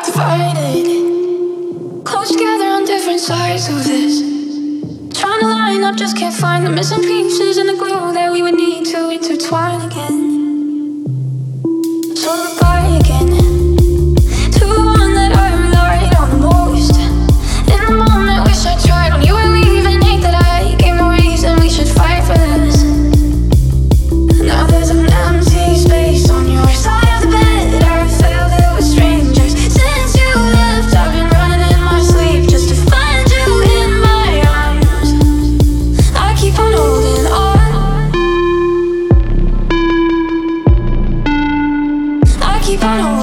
Divided, close together on different sides of this. Trying to line up, just can't find the missing pieces in the glue that we would need to intertwine again. So goodbye again to the one that I relied on the most. In the moment, wish I tried when you were leaving. Hate that I gave no reason we should fight for this. Now there's an empty space on your side of the bed. I felt it was strangers since you left. I've been running in my sleep just to find you in my arms. I keep on holding on. I keep on holding on.